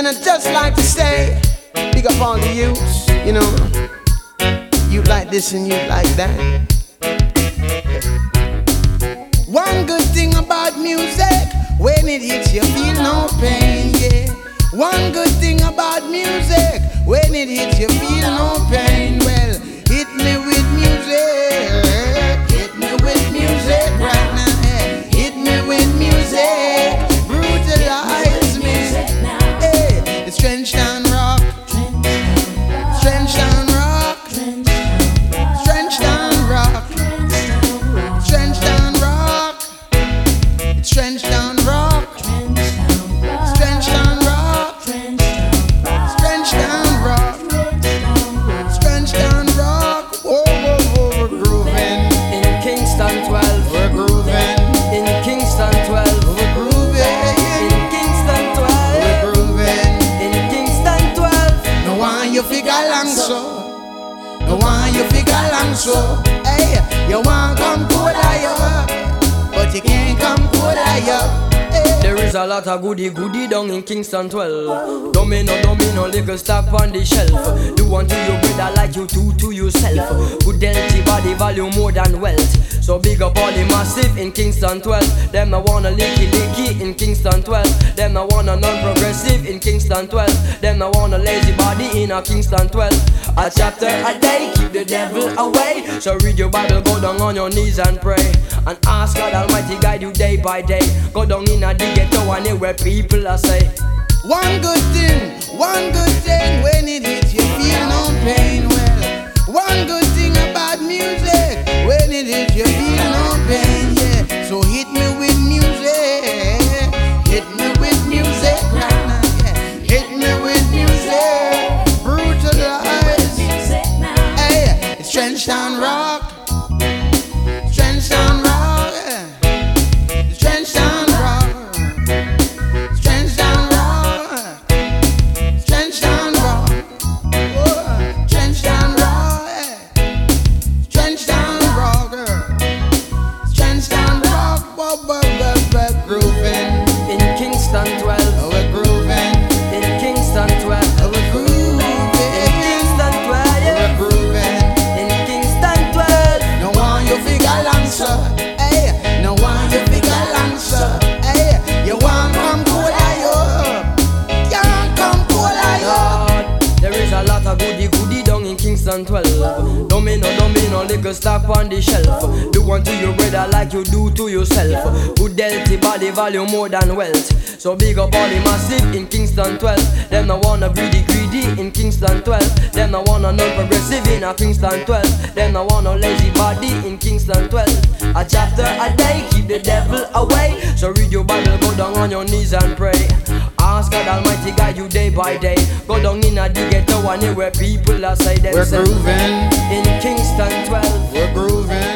And I'd just like to say, big up all the youths, you know, you like this and you like that. One good thing about music, when it hits you feel no pain, yeah. One good thing about music, when it hits you feel no pain. Well, hit me with music, hit me with music right now, yeah. Hit me with music, brutalize me, hey. It's Trench Town Rock, Trench Town Rock, Trench Town Rock, Trench Town Rock, it's Trench Town Rock, Trench Town Rock, Trench Town Rock, Trench Town Rock. Whoa, whoa, whoa, we're grooving in Kingston 12. We're grooving In Kingston 12. We're grooving In Kingston 12. We're grooving. In Kingston 12. No one you figure long so. No one you figure long so. Hey, you want come cool but you can't come cool There is a lot of goody down in Kingston 12. Domino, liquor stock on the shelf. Do unto your brother like you do to yourself. Good healthy body value more than wealth. So big up all the massive in Kingston 12. Them I wanna licky in Kingston 12. Them I wanna non-progressive in Kingston 12. Them I wanna lazy body in a Kingston 12. A chapter a day, keep the devil away. So read your Bible, go down on your knees and pray. And ask God Almighty guide you day by day. Go down in a the ghetto and where people are say one good thing, when it hits you feel no pain. Well, one good thing about music, when it hits you feel no pain, yeah. So hit me with music, hit me with music right now, yeah. Hit me with music, brutalize. Hey, it's Trench Town Rock, Trench Town Rock, yeah. It's Trench Town Rock, Trench Town Rock, Trench Town Rock, oh, Trench Town Rock, yeah. Trench Town Rock, Trench Town Rock, we're grooving in Kingston 12. We're grooving In Kingston 12. We're grooving In Kingston 12, yeah. We're grooving. In Kingston 12. No one you figure long, sir. Hey, no one you figure long, sir. Hey, you want come cool, can't come cool, Lord, there is a lot of goody down in Kingston 12. Domino, liquor stock on the shelf. Do unto your brother like you do to yourself. Good healthy body value more than wealth. So big up all the massive in Kingston 12. Them no wanna greedy in Kingston 12. Them no wanna non-progressive in a Kingston 12. Them no wanna lazy body in Kingston 12. A chapter a day, keep the devil away. So read your Bible, go down on your knees and pray. Ask God Almighty guide you day by day. Go down in a the ghetto and where people are say We're themselves. grooving In Kingston 12. We're grooving